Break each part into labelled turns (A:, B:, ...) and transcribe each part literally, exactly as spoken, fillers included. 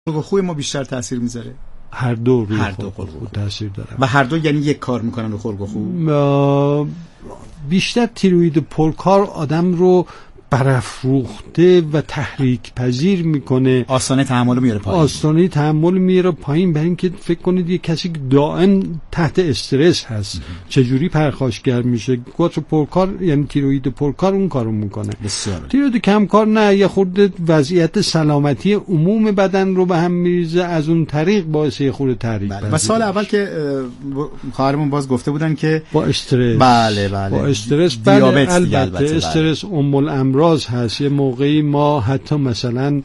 A: خلق خوی ما بیشتر تاثیر میذاره؟
B: هر دو روی
A: هر دو
B: خلق خو تاثیر داره
A: و هر دو یعنی یک کار میکنن رو خلق خو.
B: بیشتر تیروید پرکار آدم رو برافروخته و تحریک پذیر میکنه،
A: آستانه تحمل میاره پایین،
B: آستانه تحمل میاره پایین. برای اینکه فکر کنید یه کسی که دائم تحت استرس هست چجوری پرخاشگر میشه. گوتر پرکار یعنی تیروید پرکار اون کارو میکنه. تیروید کمکار نه، یه خورده وضعیت سلامتی عموم بدن رو به هم میریزه، از اون طریق باعث یه خورده تحریک
A: بله. و سال اول که خواهرمون باز گفته بودن که
B: با استرس
A: بله بله
B: با استرس بله البته, البته استرس ام الامراض هست. یه موقعی ما حتی مثلا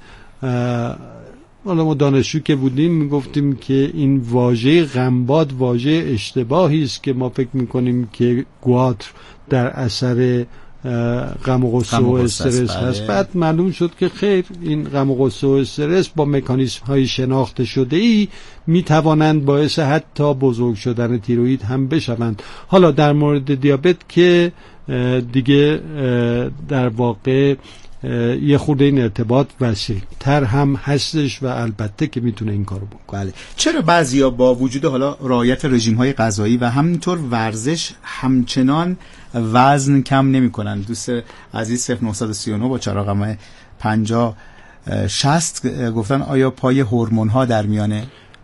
B: حالا ما دانشجو که بودیم میگفتیم که این واژه غمباد واژه اشتباهی است که ما فکر میکنیم که گواتر در اثر غم و غصه و استرس هست. بعد معلوم شد که خیر، این غم و غصه و استرس با مکانیزم های شناخته شده ای می توانند باعث حتی بزرگ شدن تیروئید هم بشوند. حالا در مورد دیابت که دیگه در واقع یه خورده این ارتباط وسیع‌تر هم هستش و البته که میتونه این کارو بکنه.
A: بله. چرا بعضیا با وجود حالا رعایت رژیم‌های غذایی و همینطور ورزش همچنان وزن کم نمی‌کنن؟ دوست عزیز صفر نه سه نه با چراغ پنجاه شصت گفتن آیا پای هورمون‌ها در میانه؟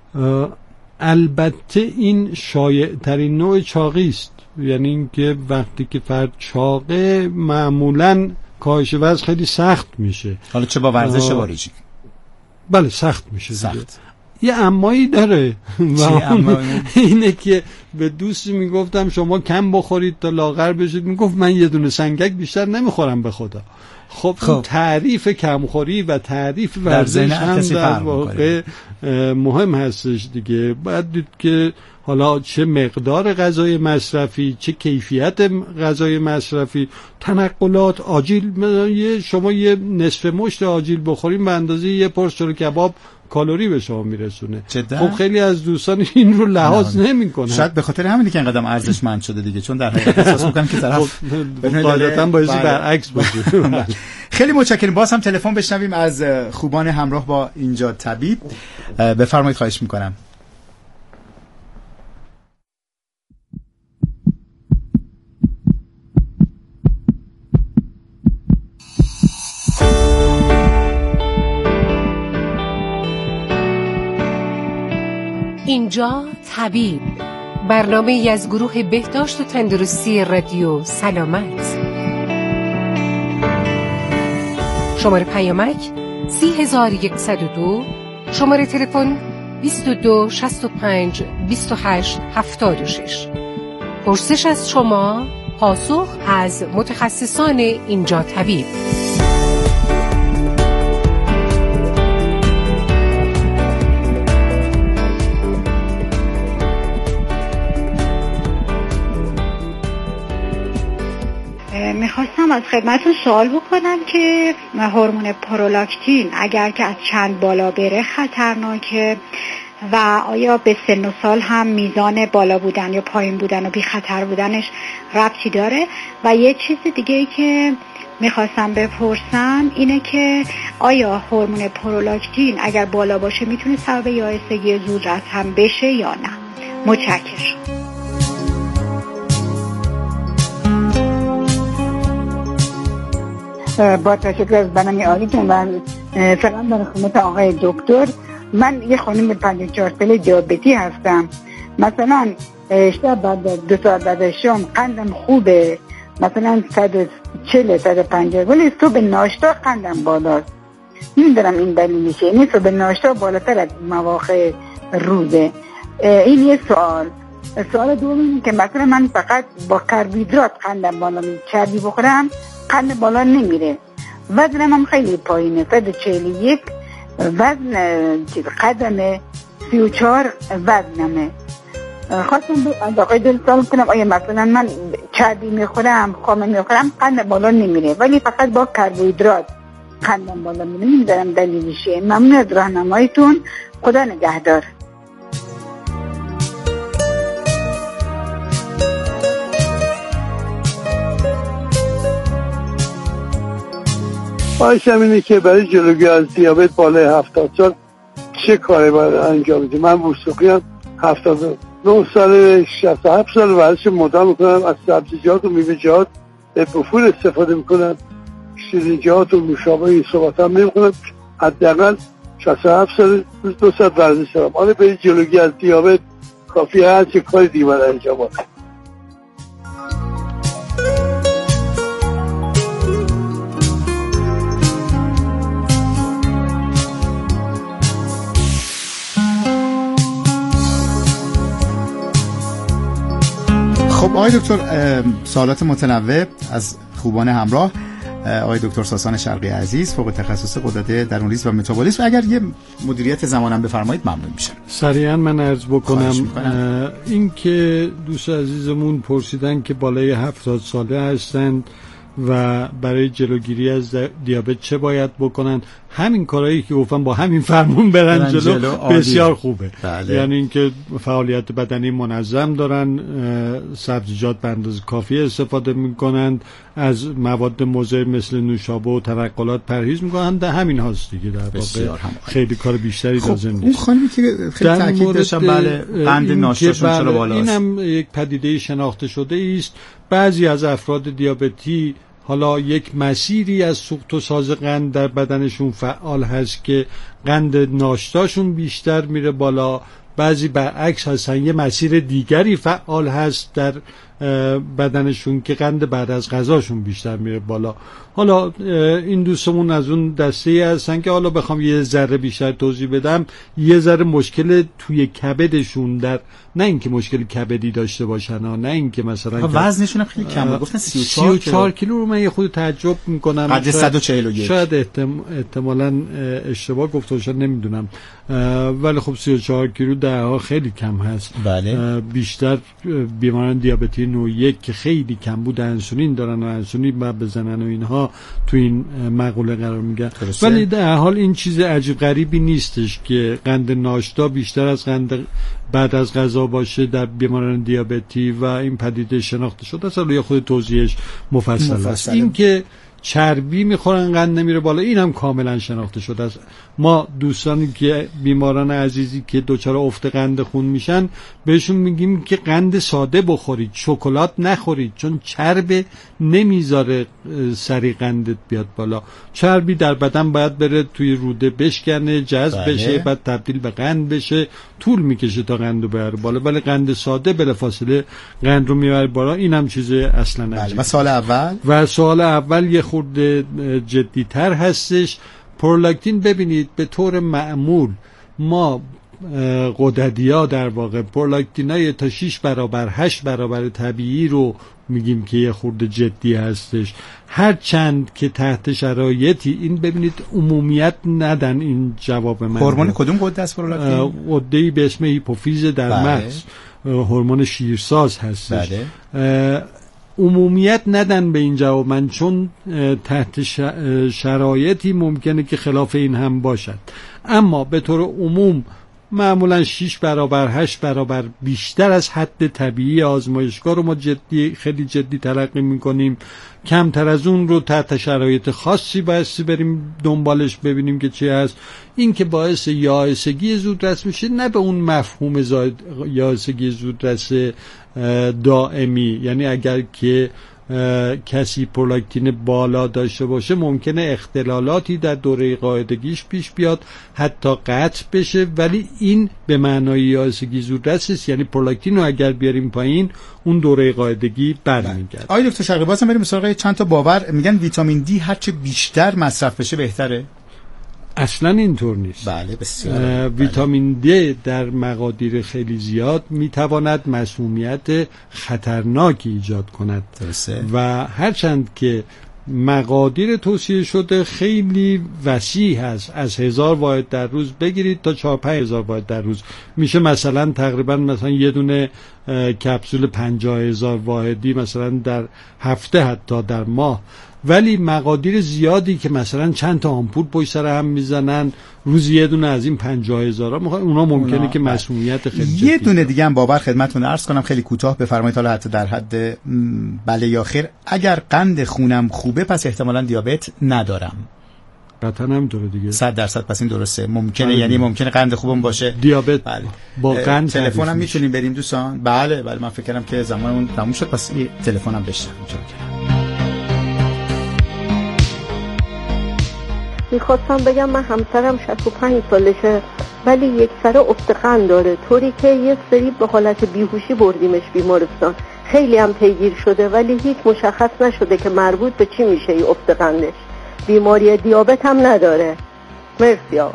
B: البته این شایع ترین نوع چاقی است. یعنی اینکه وقتی که فرد چاقه معمولاً کاهش وزن خیلی سخت میشه.
A: حالا چه با ورزش چه با رژیم؟
B: بله سخت میشه.
A: سخت.
B: یه امایی داره و
A: امایی؟
B: اینه که به دوستی میگفتم شما کم بخورید تا لاغر بشید، میگفت من یه دونه سنگک بیشتر نمیخورم به خدا. خب, خب. تعریف کمخوری و تعریف ورزش هم در واقع مهم هستش دیگه. باید دید که حالا چه مقدار غذای مصرفی، چه کیفیت غذای مصرفی، تنقلات، آجیل. شما یه نصف مشت آجیل بخوریم به اندازه یه پرس چلو کباب کالری به شما میرسونه. خب خیلی از دوستان این رو لحاظ نمیکنن.
A: شاید به خاطر همینه که اینقدر ارزشمند شده دیگه، چون در حقیقت احساس میکنن که طرف
B: غالبا باعث برعکس باشه.
A: خیلی متشکرم. باز هم تلفن بشنویم از خوبان همراه با اینجا طبیب. بفرمایید، خواهش میکنم.
C: اینجا طبیب، برنامه ای از گروه بهداشت و تندرستی رادیو سلامت. شماره پیامک سی هزار و صد و دو، شماره تلفن بیست و دو شصت و پنج بیست و هشت هفتاد و شش. پرسش از شما، پاسخ از متخصصان اینجا طبیب.
D: میخواستم از خدمتتون سوال بکنم که هورمون پرولاکتین اگر که از چند بالا بره خطرناکه و آیا به سن و سال هم میزان بالا بودن یا پایین بودن و بی خطر بودنش ربطی داره؟ و یه چیز دیگه ای که میخواستم بپرسم اینه که آیا هورمون پرولاکتین اگر بالا باشه میتونه سبب یائسگی زودرس هم بشه یا نه؟ متشکرم.
E: با تشکر از برنامه عالیتون و سلام در خدمت آقای دکتر. من یه خانم پنجاه و چهار ساله دیابتی هستم. مثلا شب بعد دو ساعت بعد شام قندم خوبه، مثلا صد و چهل صد و پنجاه، ولی صبح ناشتا قندم بالاست. نمیدونم این دلیلشه. یعنی صبح ناشتا بالاتر از مواقع روزه. این یه سوال. سوال دوم اینه که مثلا من فقط با کربوهیدرات قندم بالا میره، چربی بخورم قند بالا نمیره. وزنم هم خیلی پایینه، صد و چهل و یک وزن، قدم سی و چهار وزنمه. خواستم از آقای دل سوال کنم آیا مثلا من چربی میخورم، خامه میخورم قند بالا نمیره ولی فقط با کربوهیدرات قندم بالا میره؟ نمیدونم دلیلشه. ممنون از راهنماییتون. خدا نگهدار.
F: خواهشم اینه که برای جلوگیری از دیابت بالای هفتاد سال چه کاری باید انجام بدیم؟ من وثوقی هفتاد و نه سال شصت و هفت سال ورزش مدام میکنم، از سبزیجات و میوه‌جات به بفور استفاده میکنم، شیرینیجات و نوشابه این صحبت هم نمیکنم. حداقل شصت و هفت سال دو ساعت ورزش دارم. حالا به جلوگیری از دیابت کافی هست چه کاری دیگه باید انجام بدیم؟
A: خب آقای دکتر، سوالات متنوع از خوبان همراه. آقای دکتر ساسان شرقی عزیز، فوق تخصص غدد درون‌ریز و متابولیسم، اگر یه مدیریت زمانم بفرمایید ممنون میشم.
B: سریعا من عرض بکنم این که دوست عزیزمون پرسیدن که بالای هفتاد ساله هستند و برای جلوگیری از دیابت چه باید بکنن. همین کارهایی که گفتم با همین فرمون برن, برن جلو, جلو بسیار خوبه. بله. یعنی اینکه فعالیت بدنی منظم دارن، سبزیجات به اندازه کافی استفاده میکنند، از مواد مضر مثل نوشابه و تنقلات پرهیز میکنن. در همین هاست دیگه، در واقع خیلی کار بیشتری
A: خب
B: لازم نیست.
A: اون خانمی که خیلی تاکید داشتن بله قند ناشتاشون چرا بالاست،
B: اینم یک پدیده شناخته شده است. بعضی از افراد دیابتی حالا یک مسیری از سوخت و ساز قند در بدنشون فعال هست که قند ناشتاشون بیشتر میره بالا، بعضی برعکس هستن یه مسیر دیگری فعال هست در بدنشون که قند بعد از غذاشون بیشتر میره بالا. حالا این دوستمون از اون دسته هستن که حالا بخوام یه ذره بیشتر توضیح بدم، یه ذره مشکل توی کبدشون، در نه اینکه مشکل کبدی داشته باشن، نه اینکه مثلا
A: وزنشون هم خیلی کمه، گفتن سی و
B: چهار کیلو رو من یه خود تعجب میکنم.
A: قد صد و چهل و یک
B: شاید احتم... احتمالاً اشتباه گفته باشن، نمیدونم، ولی خب سی و چهار کیلو در حال خیلی کم هست.
A: بله.
B: بیشتر بیماران دیابتی نوع یک که خیلی کم بود انسولین دارن و انسولین بعد بزنن و اینها تو این مقوله قرار میگیرن، ولی در حال این چیز عجیب غریبی نیستش که قند ناشتا بیشتر از قند بعد از غذا باشه در بیماران دیابتی و این پدیده شناخته شده. اصلا یه خود توضیحش مفصل, مفصل است. این که چربی میخورن قند نمیره بالا، این هم کاملا شناخته شده است. ما دوستانی که بیماران عزیزی که دچار افت قند خون میشن بهشون میگیم که قند ساده بخورید، شکلات نخورید، چون چرب نمیذاره سری قندت بیاد بالا. چربی در بدن باید بره توی روده بشکنه، جذب بله. بشه، بعد تبدیل به قند بشه، طول میکشه تا قند رو ببره بالا، ولی قند ساده بلافاصله قند رو میبره بالا. این هم چیز اصلا
A: بله. و سال اول
B: و سال اول یه خورده جدی‌تر هستش. پرولاکتین ببینید به طور معمول ما غددی‌ها در واقع پرولاکتینای تا شش برابر هشت برابر طبیعی رو میگیم که یه خورده جدی هستش، هر چند که تحت شرایطی این ببینید عمومیت ندن این جواب من.
A: هورمون کدوم غده است پرولاکتین؟
B: غده‌ای به اسم هیپوفیز در بله. مغز، هورمون شیرساز هستش. بله. عمومیت ندن به این جواب من، چون تحت شرایطی ممکنه که خلاف این هم باشد، اما به طور عموم معمولا شش برابر هشت برابر بیشتر از حد طبیعی آزمایشگاه رو ما جدی خیلی جدی تلقی میکنیم. کمتر از اون رو تحت شرایط خاصی بایستی بریم دنبالش ببینیم که چی هست. این که باعث یائسگی زودرس میشه، نه به اون مفهوم یائسگی زودرس دائمی، یعنی اگر که کسی پرولاکتین بالا داشته باشه ممکنه اختلالاتی در دوره قاعدگیش پیش بیاد، حتی قطع بشه، ولی این به معنای یائسگی زودرس است. یعنی پرولاکتین رو اگر بیاریم پایین اون دوره قاعدگی برمیگرده.
A: آقای دکتر شرقی بازم بریم سراغ چند تا باور. میگن ویتامین دی هرچه بیشتر مصرف بشه بهتره؟
B: اصلا اینطور نیست.
A: بله بسیار.
B: ویتامین دی در مقادیر خیلی زیاد میتواند مسمومیت خطرناکی ایجاد کند.
A: درسته.
B: و هرچند که مقادیر توصیه شده خیلی وسیع هست، از هزار واحد در روز بگیرید تا چهار پنج هزار واحد در روز، میشه مثلا تقریبا مثلا یه دونه کپسول پنجاه هزار واحدی مثلا در هفته، حتی در ماه. ولی مقادیر زیادی که مثلا چند تا آمپول پشت سر هم میزنن روزی یه دونه از این پنجاه هزار ها، اونا ممکنه اونا که مسمومیت خیلی
A: یه دونه دیگه هم باور خدمتتون عرض کنم خیلی کوتاه بفرمایید، حالا حتی در حد بله یا خیر. اگر قند خونم خوبه پس احتمالاً دیابت ندارم.
B: قطعا همینطوره دیگه.
A: صد درصد پس این درسته. ممکنه بله. یعنی ممکنه قند خوبم باشه،
B: دیابت
A: بله.
B: با قند.
A: تلفن هم میتونیم بریم دوستان؟ بله بله من فکر کردم که زمانمون تموم شد، پس این تلفن هم بشنویم.
G: میخواستم بگم من همسرم شصت و پنج سالشه ولی یک سر افتقند داره، طوری که یه سری به حالت بیهوشی بردیمش بیمارستان، خیلی هم پیگیر شده ولی هیچ مشخص نشده که مربوط به چی میشه این افتقندش. بیماری دیابت هم نداره. مرسی آقا.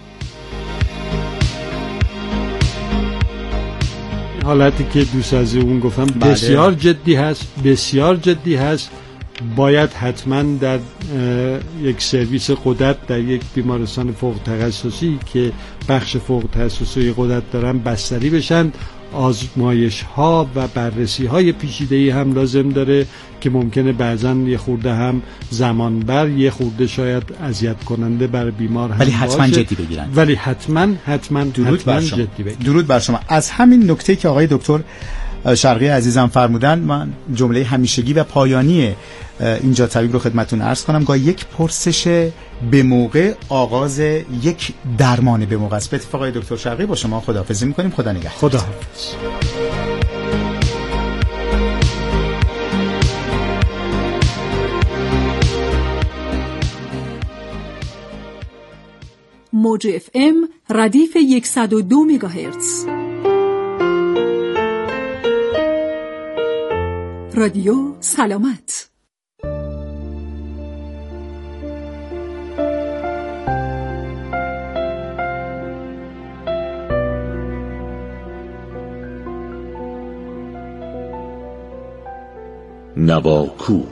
B: حالتی که دوست از اون گفتم بله. بسیار جدی هست، بسیار جدی هست. باید حتما در یک سرویس غدد در یک بیمارستان فوق تخصصی که بخش فوق تخصصی غدد دارن بستری بشن. آزمایش ها و بررسی های پیچیده‌ای هم لازم داره که ممکنه بعضا یه خورده هم زمان بر، یه خورده شاید اذیت کننده برای بیمار هم
A: ولی حتما
B: باشه.
A: جدی بگیرن.
B: ولی حتما حتما
A: درود
B: حتما
A: بر شما.
B: جدی بگیرن.
A: درود بر شما. از همین نکته که آقای دکتر شرقی عزیزم فرمودن، من جمله همیشگی و پایانی اینجا طبیب رو خدمتتون عرض کنم. گاه یک پرسش به موقع آغاز یک درمان به موقع است. به اتفاق آقای دکتر شرقی با شما خداحافظی می‌کنیم. خدا نگهدار.
B: خداحافظ.
H: موج اف ام ردیف صد و دو مگاهرتز. رادیو سلامت.
I: نواکوک.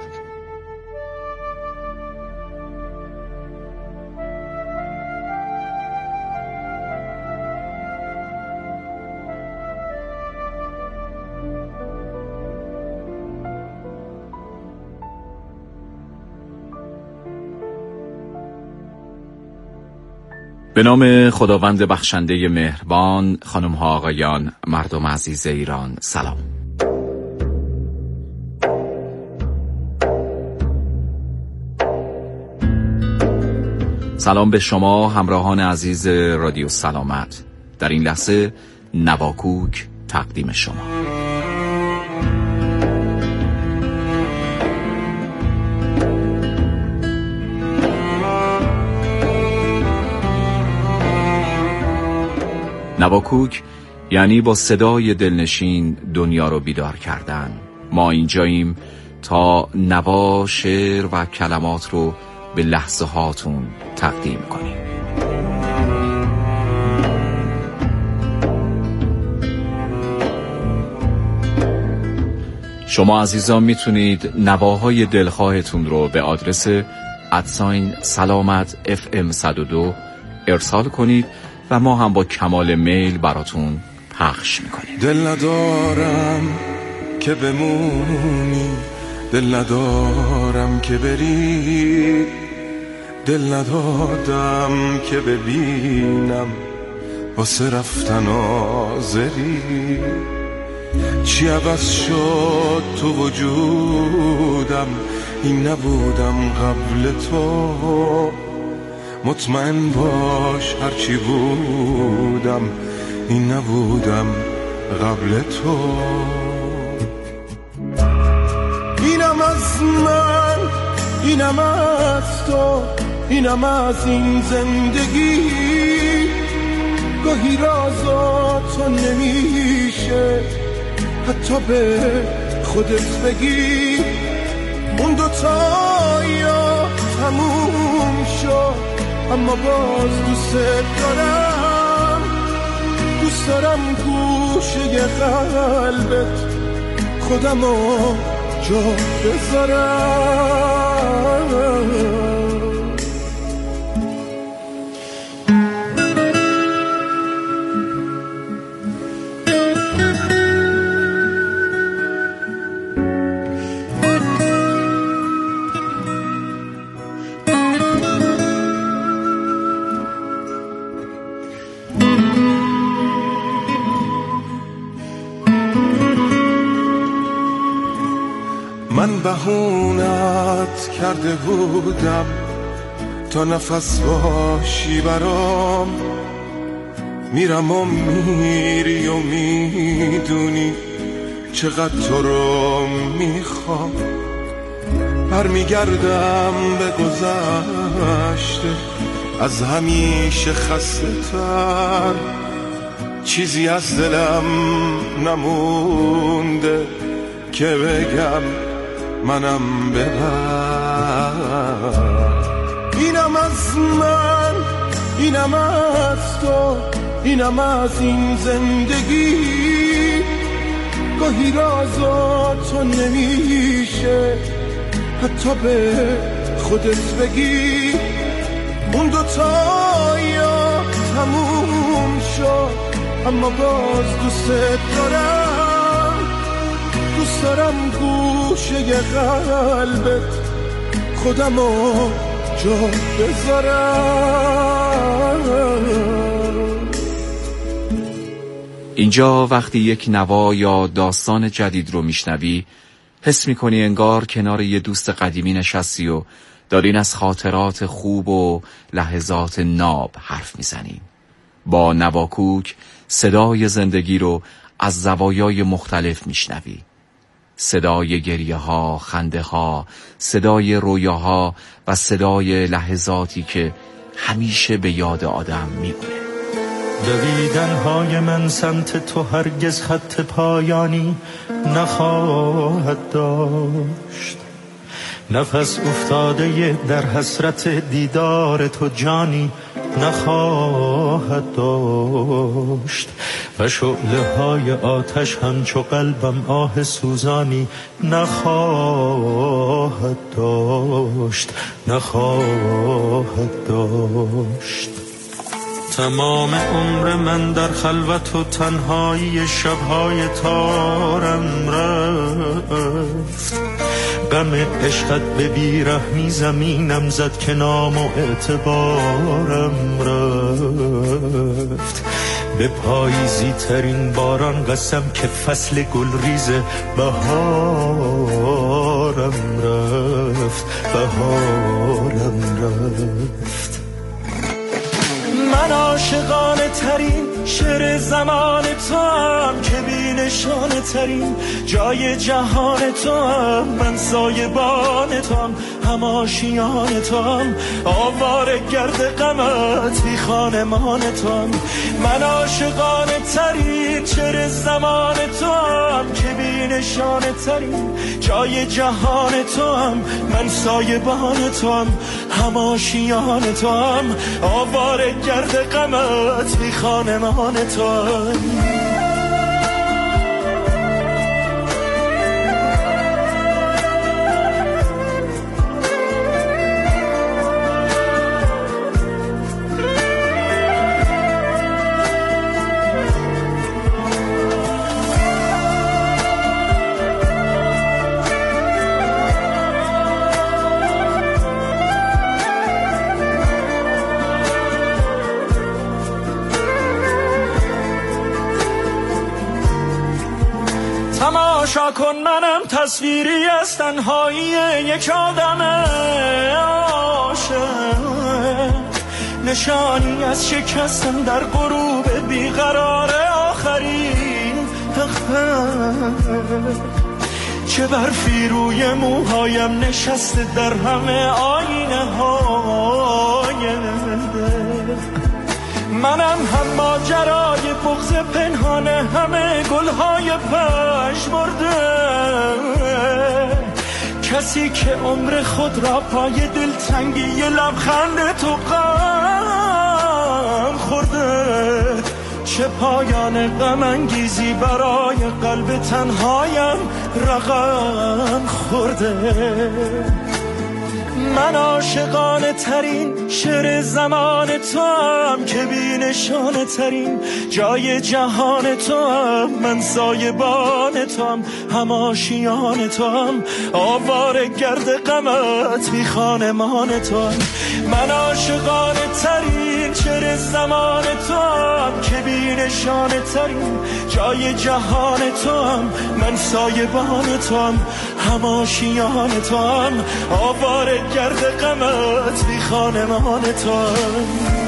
J: به نام خداوند بخشنده مهربان، خانم ها آقایان، مردم عزیز ایران، سلام. سلام به شما همراهان عزیز رادیو سلامت. در این لحظه نواکوک تقدیم شما. نواکوک یعنی با صدای دلنشین دنیا رو بیدار کردن. ما اینجاییم تا نوا، شعر و کلمات رو به لحظه هاتون تقدیم کنیم. شما عزیزان میتونید نواهای دلخواهتون رو به آدرس ادساین سلامت اف ام صد و دو ارسال کنید و ما هم با کمال میل براتون پخش میکنیم.
K: دل ندارم که بمونی، دل ندارم که بری، دل ندادم که ببینم واسه رفتن آزری. چی عوض شد تو وجودم، این نبودم قبل تو. مطمئن باش هرچی بودم، این نبودم قبل تو. اینم از من، اینم از تو، اینم از این زندگی. گاهی رازا تو نمیشه حتی به خودت بگی. اون دوتا یا تموم شد اما باز دوست دارم، دوست دارم گوشه قلبت خودمو جا بذارم. من بهونت کرده بودم تا نفس باشی برام، میرم و میری و میدونی چقدر تو رو میخوام. برمیگردم به گذشته از همیشه خسته تر، چیزی از دلم نمونده که بگم منم ببر. اینم از من، اینم از تو، اینم از این زندگی. گاهی رازا تو نمیشه حتی به خودت بگی. اون دوتا یا تموم شد اما باز دوست دارم. دوست دارم گوشه قلبت خودمو جا بذارم.
J: اینجا وقتی یک نوا یا داستان جدید رو میشنوی، حس میکنی انگار کنار یه دوست قدیمی نشستی و دارین از خاطرات خوب و لحظات ناب حرف میزنین. با نواکوک صدای زندگی رو از زوایای مختلف میشنوی. صدای گریه ها، خنده ها، صدای رویاها و صدای لحظاتی که همیشه به یاد آدم میمونه.
I: دویدن های من سمت تو هرگز خط پایانی نخواهد داشت. نفس افتاده در حسرت دیدار تو جانی نخواهد داشت. و شعله های آتش همچو قلبم آه سوزانی نخواهد داشت، نخواهد داشت. تمام عمر من در خلوت و تنهایی شبهای تارم رفت. غم عشقت به بیرحمی زمینم زد که نام و اعتبارم رفت. به پاییزی ترین باران قسم که فصل گلریز بهارم رفت، بهارم رفت. من عاشقانه ترین شعر زمان تو هم که بی نشانه ترین جای جهان تو هم. من سایبان تو هم، هم آشیان تو هم، آواره گرد غمت بی خانمان تو هم. من عاشقانه ترین شعر زمان تو هم که بی نشانه ترین جای جهان تو هم. من سایبان تو هم، هم آشیان تو هم، آواره گرد غمت بی خانمان تو هم. تماشا کن منم تصویری از تنهایی یک آدم عاشق، نشانی از شکستن در غروب بیقرار آخرین تخت. چه برفی روی موهایم نشسته در همه آینه های دل. منم هم ماجرای بغض پنهانه، همه گلهای پژمرده. کسی که عمر خود را پای دلتنگی لبخند تو غم خورده. چه پایان غم انگیزی برای قلب تنهایم رقم خورده. من عاشقانه ترین شعر زمان تو هم که بی نشانه ترین جای جهان تو هم. من سایبان تو هم، هم آشیان تو هم، آواره گرد غمت بی خانمان تو هم. من عاشقانه ترین شعر زمان تو هم که بی بی نشانه ترین جای جهان تو هم، من سایبان تو هم، هماشیان تو هم، آواره گرد غمت بی خانمان تو هم.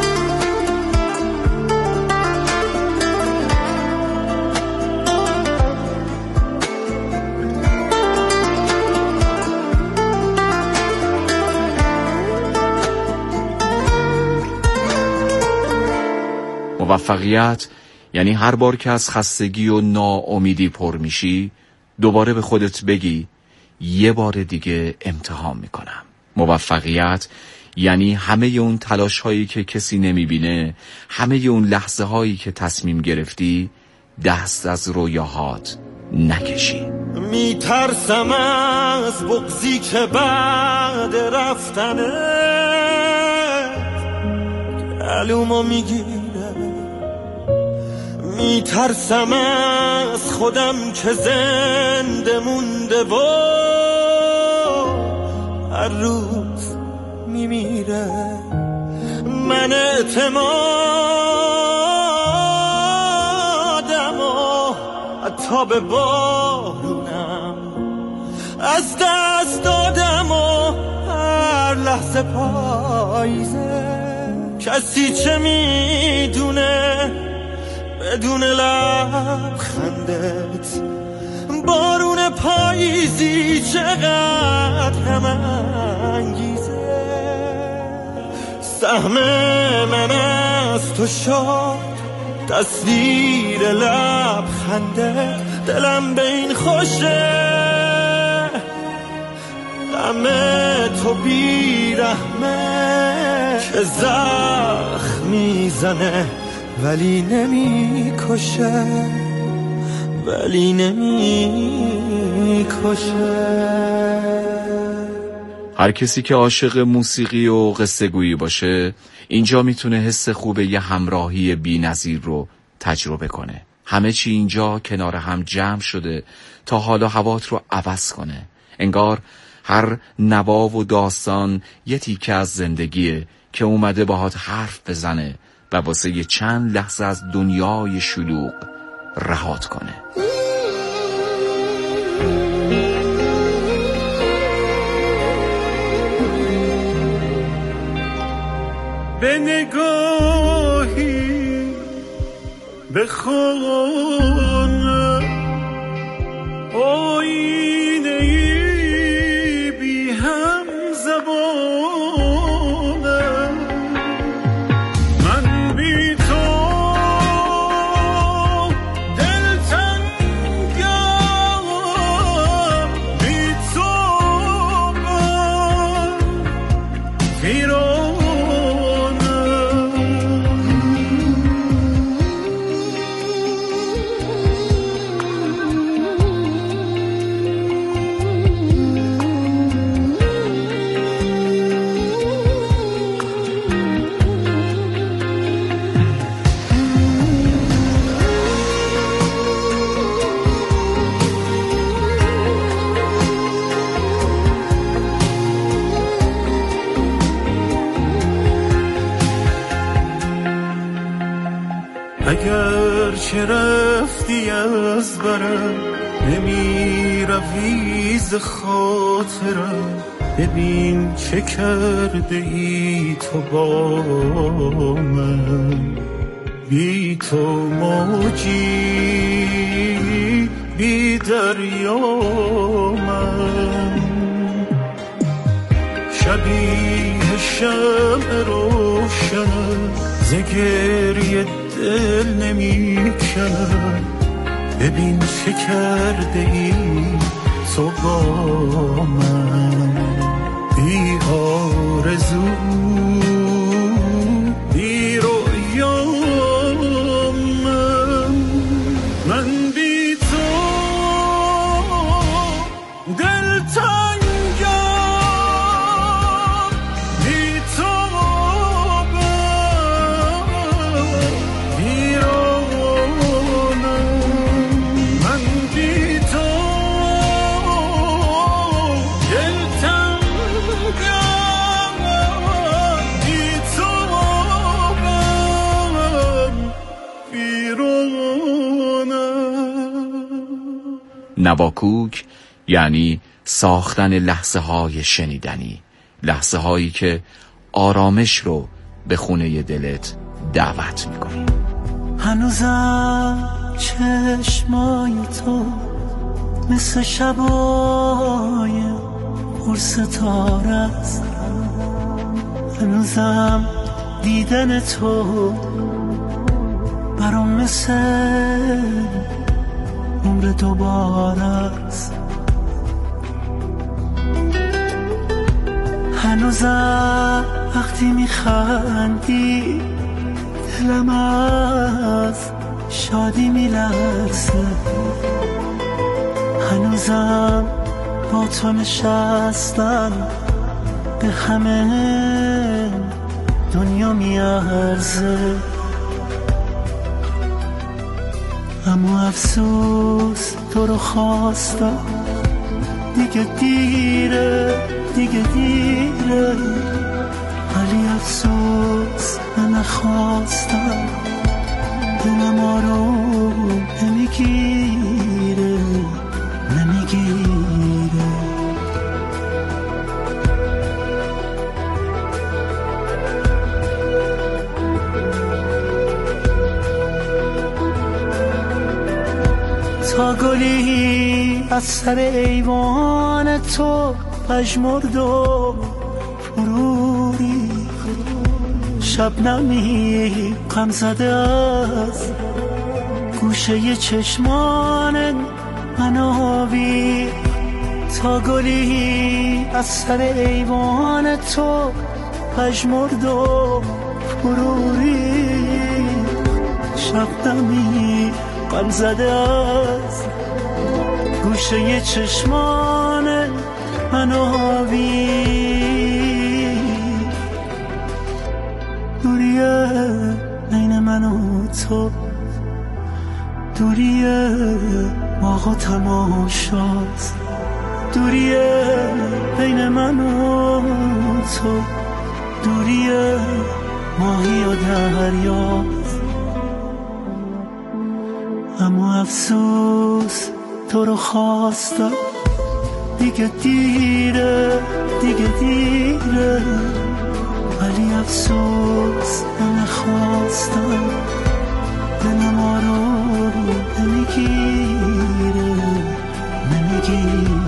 J: موفقیت یعنی هر بار که از خستگی و ناامیدی پر میشی دوباره به خودت بگی یه بار دیگه امتحان میکنم. موفقیت یعنی همه اون تلاش هایی که کسی نمیبینه، همه اون لحظه هایی که تصمیم گرفتی دست از رویاهات نکشی.
I: میترسم از بغضی که بعد رفتنه علومو میگیره، میترسم از خودم که زنده مونده و هر روز میمیره. من اعتمادم و حتی به بارونم از دست دادم و هر لحظه پاییزه. کسی چه میدونه بدون لبخندت بارون پاییزی چقدر غم انگیزه. سهم من از تو شد تصویر لبخندت، دلم به این خوشه غم تو بیرحمه که زخم میزنه ولی نمی کشه، ولی نمی کشه.
J: هر کسی که عاشق موسیقی و قصه گویی باشه اینجا میتونه حس خوب یه همراهی بی نظیر رو تجربه کنه. همه چی اینجا کنار هم جمع شده تا حالا هوات رو عوض کنه. انگار هر نوا و داستان یه تیکه از زندگیه که اومده باهات حرف بزنه و واسه یه چند لحظه از دنیای شلوغ رهات کنه.
I: به نگاهی به خون آینه بی هم زبانم، من بی تو دلتنگم، بی تو ویرانم. اگر چه رفتی از برم نمی روی ز خاطرم، ببین چه کرده ای تو با من. بی تو موجی بی دریا من، شبیه شمع روشن ز گریه دل نمی کنم. ببین چه کرده ای تو با من، بی آرزو بی رویا من. من بی تو دلتنگم، بی تو
J: نواکوک یعنی ساختن لحظه های شنیدنی، لحظه هایی که آرامش رو به خونه دلت دعوت میکنی.
I: هنوزم چشمای تو مثل شبای پر ستاره است، هنوزم دیدن تو برام مثل عمر دوباره است، هنوزم وقتی میخندی دلم از شادی میلرزه، هنوزم با تو نشستن به همه دنیا میارزه، اما افسوس تو رو خواستم دیگه دیره دیگه دیره، ولی افسوس من نخواستم دلم آروم نمیگیره نمیگیره. تا گلی از سر ایوان تو پژمرد و فرو ریخت، شبنمی غم زده از گوشه چشمان من آویخت، تا گلی از سر ایوان تو پژمرد و فرو ریخت، شبنمی غم زده از گوشه چشمان من آویخت، دوریه بین من و تو، دوریه باغ و تماشاست، دوریه بین من و تو، دوریه ماهی و دریاست، اما افسوس تو رو خواستم دیگه دیره دیگه دیره، ولی افسوس من نخواستم دلم آروم نمیگیره نمیگیره.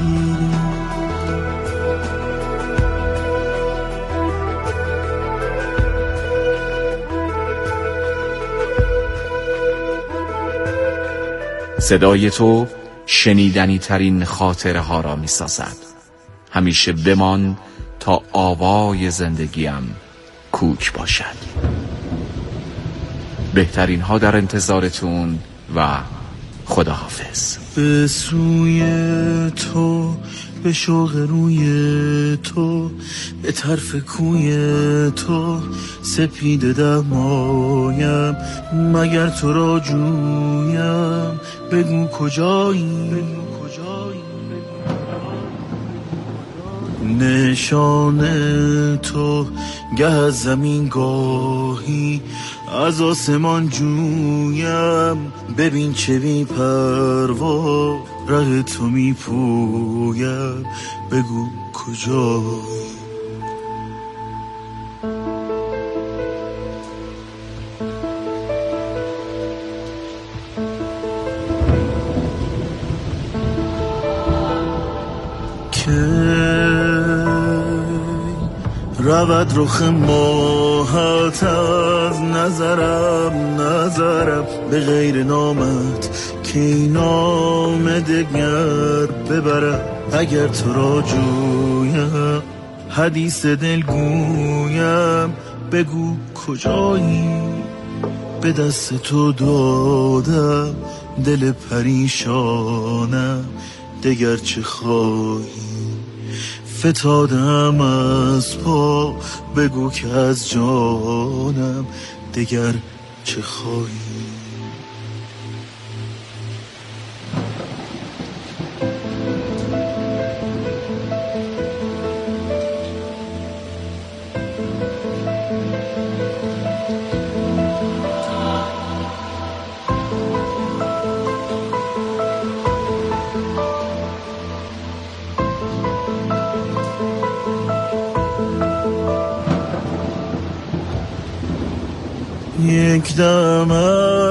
J: صدای تو شنیدنی ترین خاطره ها را می سازد. همیشه بمان تا آوای زندگیم کوک باشد. بهترین ها در انتظارتون و خداحافظ.
I: به سوی تو، به شوق روی تو، به طرف کوی تو سپیده دمایم، مگر تو را جویم بگو کجایی، نشان تو گه از زمین گاهی از آسمان جویم، ببین چه بی پروا ره تو می پویم بگو کجایی. رود رخ ماهت از نظرم نظرم به غیر نامت که این نام دگر ببرم، اگر تو را جویم حدیث دل گویم بگو کجایی. به دست تو دادم دل پریشانم دگر چه خواهی، فتادم از پا بگو که از جانم دگر چه خواهی. یک دم